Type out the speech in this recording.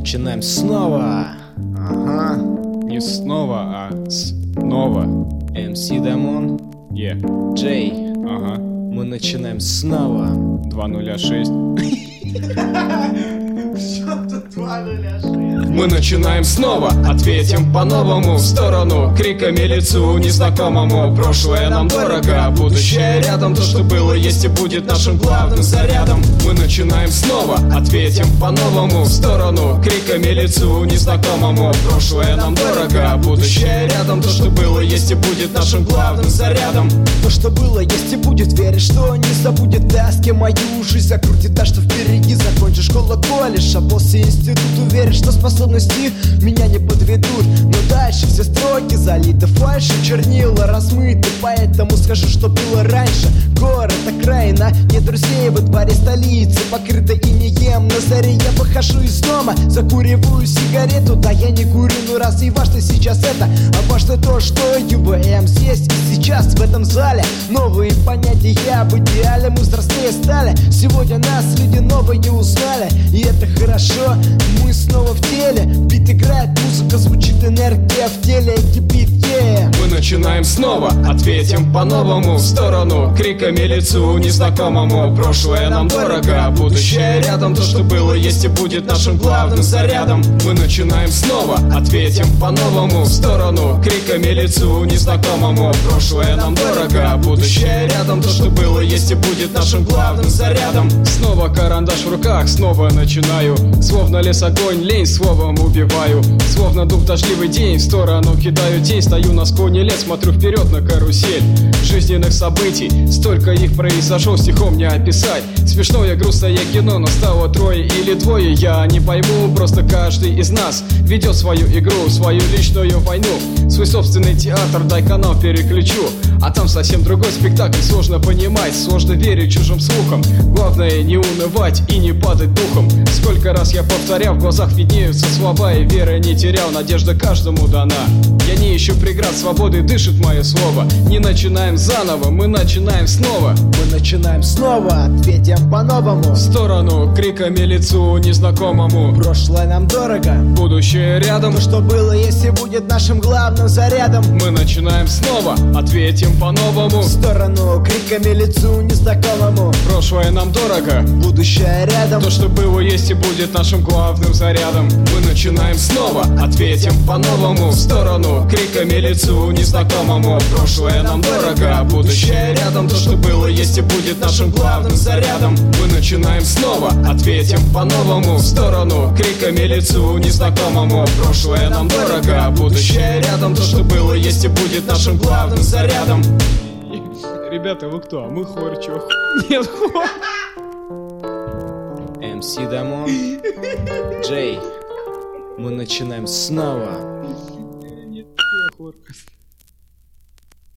начинаем снова. Ага. Не снова, а снова. МС Дамон, Джей. Ага. Мы начинаем снова. 206. Что тут 206? Мы начинаем снова, ответим по-новому. В сторону, криками лицу незнакомому. Прошлое нам дорого, будущее рядом. То, что было, есть и будет нашим главным зарядом. Мы начинаем снова, ответим по-новому. В сторону, криками лицу незнакомому. Прошлое нам дорого, будущее рядом. То, что было, есть и будет нашим главным зарядом. То, что было, есть и будет, веришь, что не забудет. Да, с кем мою жизнь закрутит, так что впереди закончишь школу, колледж, а после институт уверен, что способности меня не подведут. Но дальше все строки залиты фальшью, чернила размыты, поэтому скажу, что было раньше. Город, окраина, нет друзей во дворе столицы, покрыто инеем. На заре я выхожу из дома, закуриваю сигарету. Да, я не курю, но разве важно сейчас это? А важно то, что ЮВМ здесь и сейчас в этом зале. Новые понятия об идеале, мы взрослее стали. Сегодня нас люди новые узнали, и это хорошо, мы снова в теле. Бит играет, музыка звучит, энергия в теле кипит, Мы начинаем снова, ответим по-новому. В сторону, криками лицу незнакомому. Прошлое нам дорого, будущее рядом. То, что было, есть и будет нашим главным зарядом. Мы начинаем снова, ответим по-новому. В сторону, криками лицу незнакомому. Прошлое нам дорого, будущее рядом. То, что было, есть и будет нашим главным зарядом. Снова карандаш в руках, снова начинаю. Словно лес огонь, лень словом убиваю. Словно дух дождливый день, в сторону кидаю тень. Стою на склоне лет, смотрю вперед на карусель жизненных событий. Столько их произошло, стихом не описать. Смешное, грустное кино, но стало трое или двое. Я не пойму, просто каждый из нас ведет свою игру, свою личную войну. Свой собственный театр, дай канал переключу. А там совсем другой спектакль, сложно понимать, сложно верить чужим слухам. Главное не унывать и не падать духом. Сколько раз я повторял, в глазах виднеются слова, и веры не терял, надежда каждому дана. Я не ищу преград, свободы дышит мое слово. Не начинаем заново, мы начинаем снова. Мы начинаем снова, ответим по-новому. В сторону, криками лицу незнакомому. Прошлое нам дорого, будущее рядом. То, что было, есть и будет нашим главным зарядом. Мы начинаем снова, ответим по-новому. В сторону, криками лицу незнакомому. Прошлое нам дорого, будущее рядом. То, что было, есть и будет нашим главным зарядом. Мы начинаем снова, ответим по-новому. В сторону, криками лицу незнакомому. Прошлое нам дорого, будущее рядом. То, что было, есть и будет нашим главным зарядом. Мы начинаем снова, ответим по-новому. В сторону, криками лицу незнакомому. Прошлое нам дорого, будущее рядом. То, что было, есть и будет нашим главным зарядом. Ребята, вы кто? Мы хор, чё? Нет, хор. МС Дамон, Джей. Мы начинаем снова. Нет, хор.